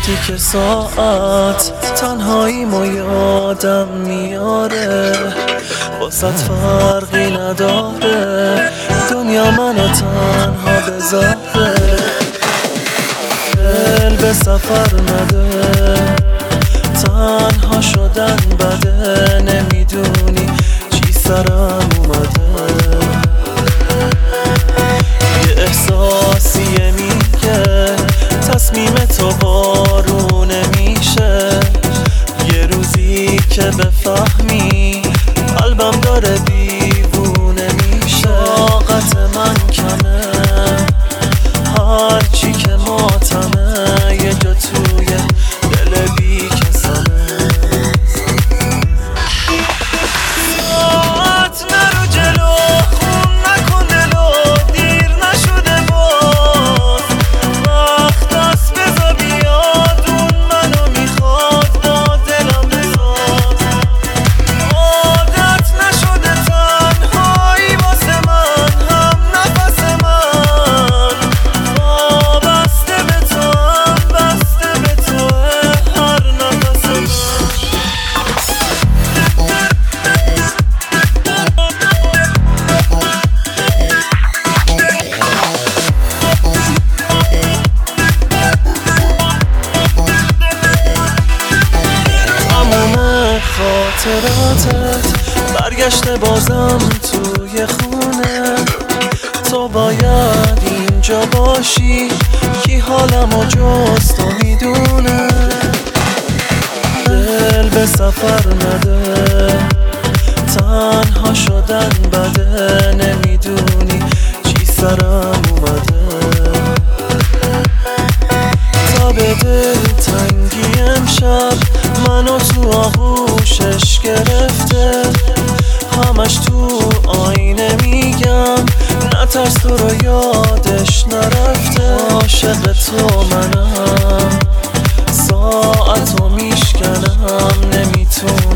تیک ساعت تنهاییمو یادم میاره، واسط فرقی نداره دنیا منو تنها بذاره. دل به سفر نده، تنها شدن بده، نمیدونی چی سرم اومده. یه احساسیه میگه تصمیم تو بارو نمیشه، یه روزی که بفهمی قلبم داره دیوونه میشه. طاقت من کمه، هرچی که ماتمه یه جا توی دل بی کسمه. ساعت نرو جلو، خون نکن دلو، دیر نشده باز، وقت است بزا بیاد، اون منو میخواد با دلم بساز. عادت نشده تنهایی واسه من، هم نفس من وابسته به تو، هم بسته به توه هر نفس من. تموم خاطراتت برگشته بازم توی خونه، تو باید اینجا باشی، کی حالمو جز تو میدونه. دل به سفر نده، تنها شدن بده، نمیدونی چی سرم اومده. تا به دل تنگی امشب منو تو آغوشش گرفته، همش تو آینه میگم نترس تو رو یادش نرفته. عاشق تو منم، ساعتو میشکنم نمیتونم